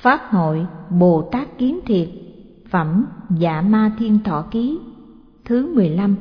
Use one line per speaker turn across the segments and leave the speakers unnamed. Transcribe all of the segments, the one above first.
Pháp hội Bồ Tát Kiến Thiệt, phẩm Dạ Ma Thiên Thọ Ký, thứ 15.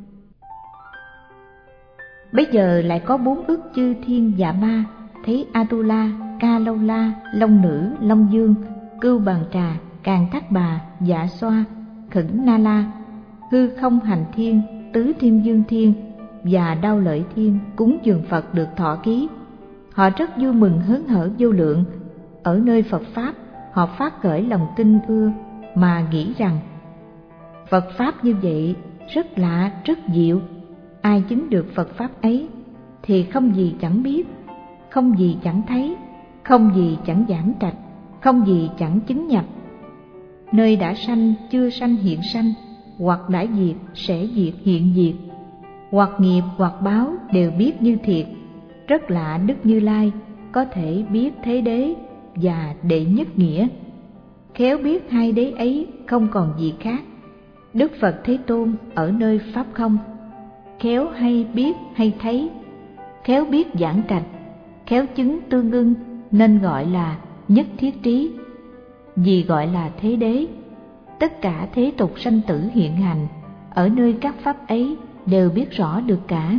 Bây giờ lại có 4 ức chư thiên dạ ma thấy Atula, Ca Lâu La, Long Nữ, Long Dương, Cưu Bàn Trà, Càn Thác Bà, Dạ Xoa, Khẩn Na La, Hư Không Hành Thiên, Tứ Thiên Dương Thiên và Đao Lợi Thiên cúng dường Phật được thọ ký. Họ rất vui mừng hớn hở vô lượng. Ở nơi Phật Pháp, họ phát khởi lòng tin ưa mà nghĩ rằng Phật Pháp như vậy rất lạ, rất diệu. Ai chứng được Phật Pháp ấy thì không gì chẳng biết, không gì chẳng thấy, không gì chẳng giảm trạch, không gì chẳng chứng nhập. Nơi đã sanh, chưa sanh hiện sanh, hoặc đã diệt, sẽ diệt hiện diệt, hoặc nghiệp hoặc báo đều biết như thiệt. Rất lạ Đức Như Lai có thể biết thế đế và đệ nhất nghĩa. Khéo biết hai đế ấy không còn gì khác. Đức Phật Thế Tôn ở nơi Pháp không, khéo hay biết hay thấy, khéo biết giảng trạch, khéo chứng tương ưng, nên gọi là nhất thiết trí. Vì gọi là thế đế, tất cả thế tục sanh tử hiện hành ở nơi các pháp ấy đều biết rõ được cả.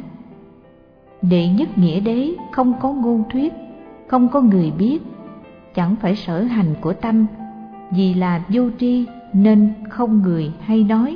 Đệ nhất nghĩa đế không có ngôn thuyết, không có người biết, chẳng phải sở hành của tâm, vì là vô tri nên không người hay nói,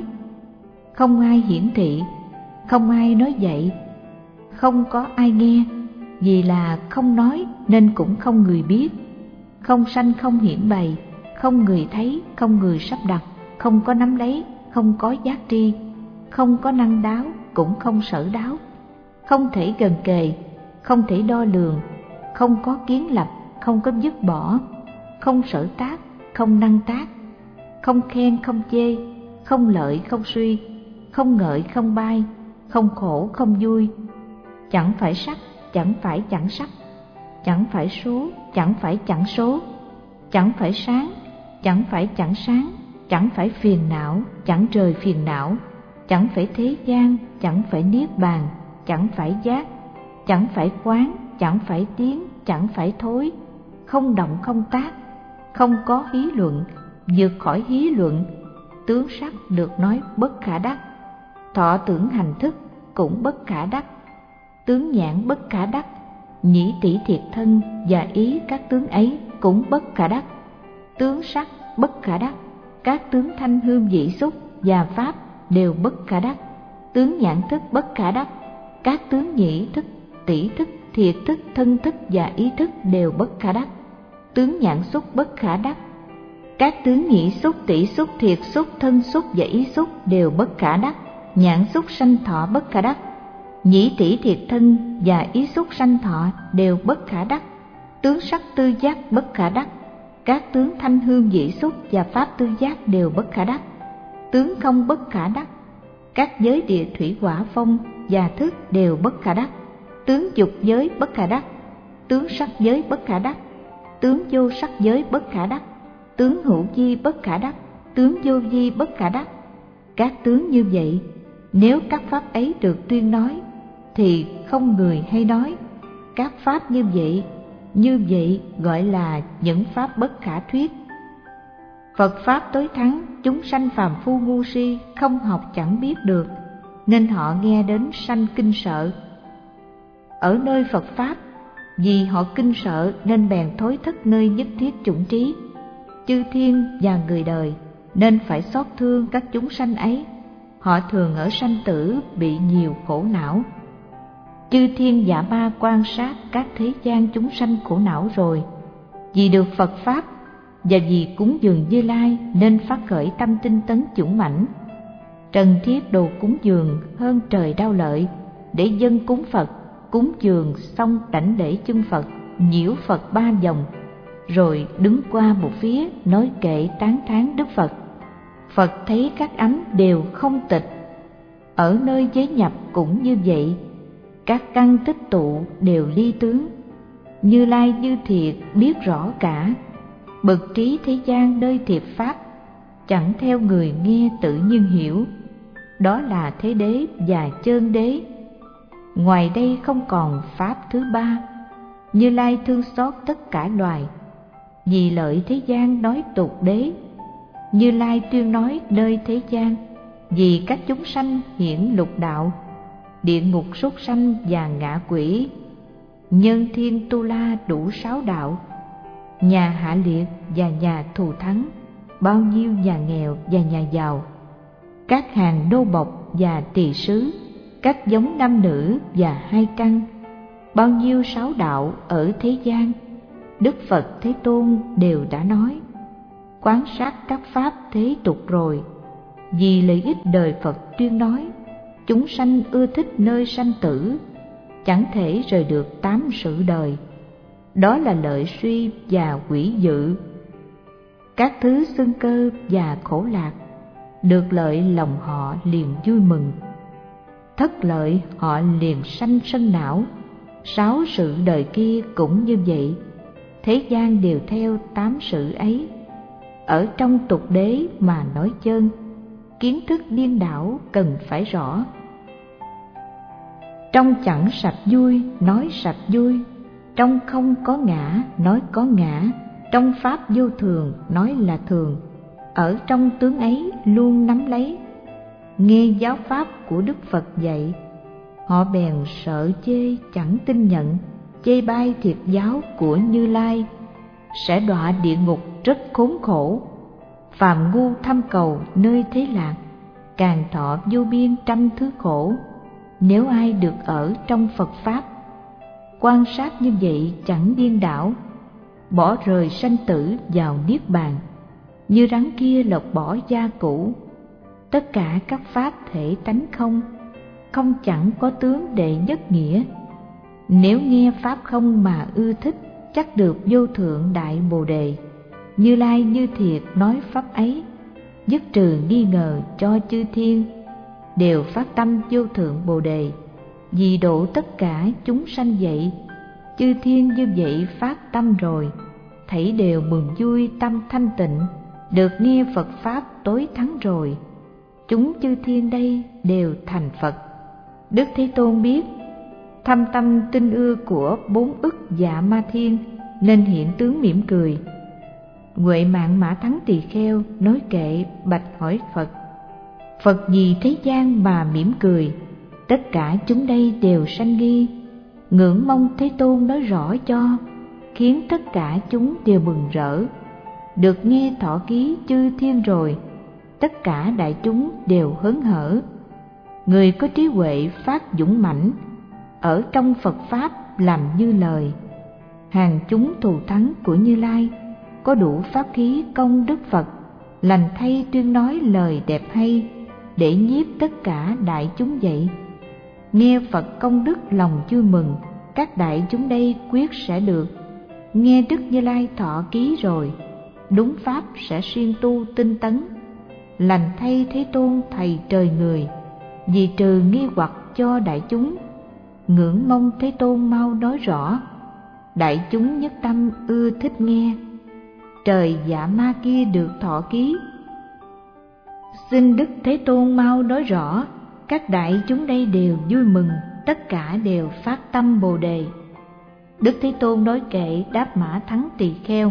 không ai hiển thị, không ai nói dạy, không có ai nghe, vì là không nói nên cũng không người biết, không sanh không hiển bày, không người thấy, không người sắp đặt, không có nắm lấy, không có giác tri, không có năng đáo, cũng không sở đáo, không thể gần kề, không thể đo lường, không có kiến lập, không có dứt bỏ, không sở tác, không năng tác, không khen không chê, không lợi không suy, không ngợi không bai, không khổ không vui, chẳng phải sắc, chẳng phải chẳng sắc, chẳng phải số, chẳng phải chẳng số, chẳng phải sáng, chẳng phải chẳng sáng, chẳng phải phiền não, chẳng rời phiền não, chẳng phải thế gian, chẳng phải niết bàn, chẳng phải giác, chẳng phải quán, chẳng phải tiếng, chẳng phải thối, không động không tác, không có hí luận, vượt khỏi hí luận, tướng sắc được nói bất khả đắc, thọ tưởng hành thức cũng bất khả đắc, tướng nhãn bất khả đắc, nhĩ tỷ thiệt thân và ý các tướng ấy cũng bất khả đắc, tướng sắc bất khả đắc, các tướng thanh hương vị xúc và pháp đều bất khả đắc, tướng nhãn thức bất khả đắc, các tướng nhĩ thức, tỷ thức, thiệt thức, thân thức và ý thức đều bất khả đắc, tướng nhãn xúc bất khả đắc, các tướng nhĩ xúc, tỷ xúc, thiệt xúc, thân xúc và ý xúc đều bất khả đắc, nhãn xúc sanh thọ bất khả đắc, nhĩ tỷ thiệt thân và ý xúc sanh thọ đều bất khả đắc, tướng sắc tư giác bất khả đắc, các tướng thanh hương vị xúc và pháp tư giác đều bất khả đắc, tướng không bất khả đắc, các giới địa thủy hỏa phong và thức đều bất khả đắc, tướng dục giới bất khả đắc, tướng sắc giới bất khả đắc, tướng vô sắc giới bất khả đắc, tướng hữu vi bất khả đắc, tướng vô vi bất khả đắc. Các tướng như vậy, nếu các pháp ấy được tuyên nói thì không người hay nói. Các pháp như vậy gọi là những pháp bất khả thuyết. Phật Pháp tối thắng, chúng sanh phàm phu ngu si không học chẳng biết được, nên họ nghe đến sanh kinh sợ. Ở nơi Phật Pháp, vì họ kinh sợ nên bèn thối thất nơi nhất thiết chủng trí. Chư thiên và người đời nên phải xót thương các chúng sanh ấy. Họ thường ở sanh tử bị nhiều khổ não. Chư thiên dạ ma quan sát các thế gian chúng sanh khổ não rồi, vì được Phật Pháp và vì cúng dường Như Lai nên phát khởi tâm tinh tấn dũng mãnh. Trần thiết đồ cúng dường hơn trời Đao Lợi, để dân cúng Phật, cúng dường xong đảnh lễ chân Phật, nhiễu Phật 3 vòng, rồi đứng qua một phía nói kệ tán thán Đức Phật. Phật thấy các ánh đều không tịch. Ở nơi giới nhập cũng như vậy, các căn tích tụ đều ly tướng. Như Lai như thiệt biết rõ cả, bậc trí thế gian nơi thiệt pháp, chẳng theo người nghe tự nhiên hiểu. Đó là thế đế và chơn đế. Ngoài đây không còn pháp thứ ba. Như Lai thương xót tất cả loài. vì lợi thế gian nói tục đế. Như Lai tuyên nói nơi thế gian, vì các chúng sanh hiển lục đạo, địa ngục súc sanh và ngạ quỷ, nhân thiên tu la đủ 6 đạo, nhà hạ liệt và nhà thù thắng, bao nhiêu nhà nghèo và nhà giàu, các hàng nô bộc và tỳ sứ, các giống nam nữ và 2 căn, bao nhiêu 6 đạo ở thế gian, Đức Phật Thế Tôn đều đã nói. Quán sát các pháp thế tục rồi, vì lợi ích đời Phật tuyên nói, chúng sanh ưa thích nơi sanh tử, chẳng thể rời được 8 sự đời, đó là lợi suy và quỷ dự. Các thứ xưng cơ và khổ lạc, được lợi lòng họ liền vui mừng, thất lợi họ liền sanh sân não. 6 sự đời kia cũng như vậy, thế gian đều theo 8 sự ấy. Ở trong tục đế mà nói chơn, kiến thức điên đảo cần phải rõ. Trong chẳng sạch vui nói sạch vui, trong không có ngã nói có ngã, trong pháp vô thường nói là thường, ở trong tướng ấy luôn nắm lấy. Nghe giáo pháp của Đức Phật dạy, họ bèn sợ chê chẳng tin nhận, chê bai thiệt giáo của Như Lai, sẽ đọa địa ngục rất khốn khổ. Phàm ngu thăm cầu nơi thế lạc, càng thọ vô biên trăm thứ khổ. Nếu ai được ở trong Phật Pháp, quan sát như vậy chẳng điên đảo, bỏ rời sanh tử vào niết bàn, như rắn kia lột bỏ da cũ. Tất cả các pháp thể tánh không, không chẳng có tướng đệ nhất nghĩa. Nếu nghe pháp không mà ưa thích, chắc được vô thượng đại bồ đề. Như Lai như thiệt nói pháp ấy, dứt trừ nghi ngờ cho chư thiên, đều phát tâm vô thượng bồ đề, vì độ tất cả chúng sanh vậy. Chư thiên như vậy phát tâm rồi, thảy đều mừng vui tâm thanh tịnh, được nghe Phật Pháp tối thắng rồi. Chúng chư thiên đây đều thành Phật. Đức Thế Tôn biết thâm tâm tinh ưa của 4 ức dạ ma thiên, nên hiện tướng mỉm cười. Huệ Mạng Mã Thắng Tỳ Kheo nói kệ bạch hỏi Phật: Phật vì thế gian mà mỉm cười, tất cả chúng đây đều sanh nghi, ngưỡng mong Thế Tôn nói rõ cho, khiến tất cả chúng đều mừng rỡ. Được nghe thọ ký chư thiên rồi, tất cả đại chúng đều hớn hở. Người có trí huệ phát dũng mãnh, ở trong Phật Pháp làm như lời. Hàng chúng thù thắng của Như Lai, có đủ pháp khí công Đức Phật, lành thay tuyên nói lời đẹp hay, để nhiếp tất cả đại chúng vậy. Nghe Phật công đức lòng vui mừng, các đại chúng đây quyết sẽ được. Nghe Đức Như Lai thọ ký rồi, đúng pháp sẽ siêng tu tinh tấn. Lành thay Thế Tôn thầy trời người, vì trừ nghi hoặc cho đại chúng, ngưỡng mong Thế Tôn mau nói rõ. Đại chúng nhất tâm ưa thích nghe, trời dạ ma kia được thọ ký. Xin Đức Thế Tôn mau nói rõ, các đại chúng đây đều vui mừng, tất cả đều phát tâm bồ đề. Đức Thế Tôn nói kệ đáp Mã Thắng Tỳ Kheo: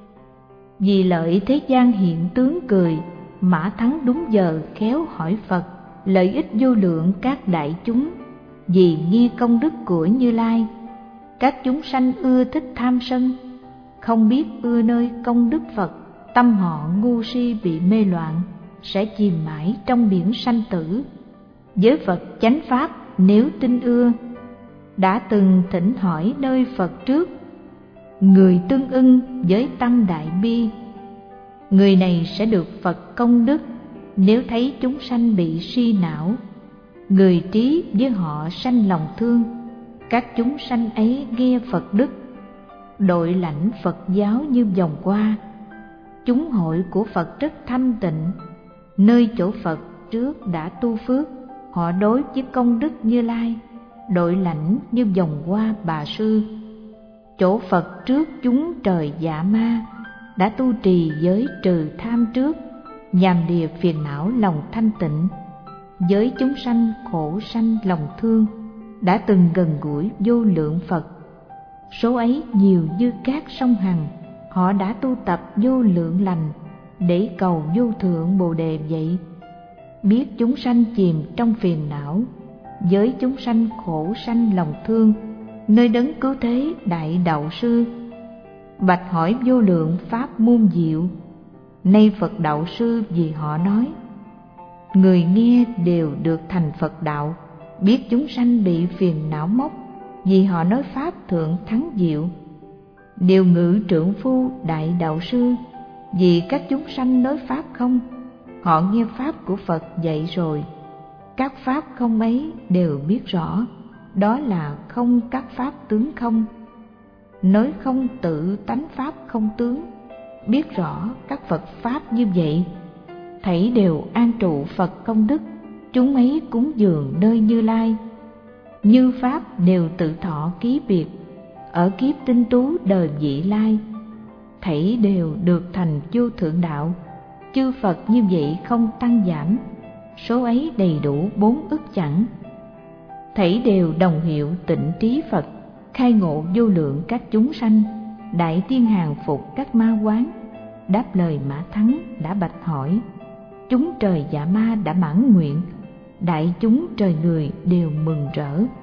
Vì lợi thế gian hiện tướng cười, Mã Thắng đúng giờ khéo hỏi Phật, lợi ích vô lượng các đại chúng, vì nghe công đức của Như Lai. Các chúng sanh ưa thích tham sân, không biết ưa nơi công đức Phật, tâm họ ngu si bị mê loạn, sẽ chìm mãi trong biển sanh tử. Với Phật chánh pháp nếu tin ưa, đã từng thỉnh hỏi nơi Phật trước, người tương ưng với tâm đại bi, người này sẽ được Phật công đức. Nếu thấy chúng sanh bị si não, người trí với họ sanh lòng thương, các chúng sanh ấy nghe Phật đức, đội lãnh Phật giáo như vòng qua. Chúng hội của Phật rất thanh tịnh, nơi chỗ Phật trước đã tu phước, họ đối với công đức Như Lai, đội lãnh như vòng qua Bà Sư. Chỗ Phật trước chúng trời dạ ma, đã tu trì giới trừ tham trước, nhàm đìa phiền não lòng thanh tịnh. Với chúng sanh khổ sanh lòng thương, đã từng gần gũi vô lượng Phật. Số ấy nhiều như cát sông Hằng, họ đã tu tập vô lượng lành để cầu vô thượng Bồ Đề vậy. Biết chúng sanh chìm trong phiền não, với chúng sanh khổ sanh lòng thương, nơi đấng cứu thế đại đạo sư. Bạch hỏi vô lượng pháp môn diệu, nay Phật đạo sư vì họ nói. Người nghe đều được thành Phật đạo, biết chúng sanh bị phiền não móc, vì họ nói pháp thượng thắng diệu. Điều ngự trượng phu đại đạo sư, vì các chúng sanh nói pháp không, họ nghe pháp của Phật dạy rồi. Các pháp không ấy đều biết rõ, đó là không các pháp tướng không. Nói không tự tánh pháp không tướng, biết rõ các Phật pháp như vậy. Thảy đều an trụ Phật công đức, chúng ấy cúng dường nơi Như Lai. Như pháp đều tự thọ ký biệt, ở kiếp tinh tú đời vị lai. Thảy đều được thành vô thượng đạo, chư Phật như vậy không tăng giảm, số ấy đầy đủ 4 ức chẳng. Thảy đều đồng hiệu tịnh trí Phật, khai ngộ vô lượng các chúng sanh. Đại thiên hàng phục các ma quán, đáp lời Mã Thắng đã bạch hỏi. Chúng trời dạ ma đã mãn nguyện, đại chúng trời người đều mừng rỡ.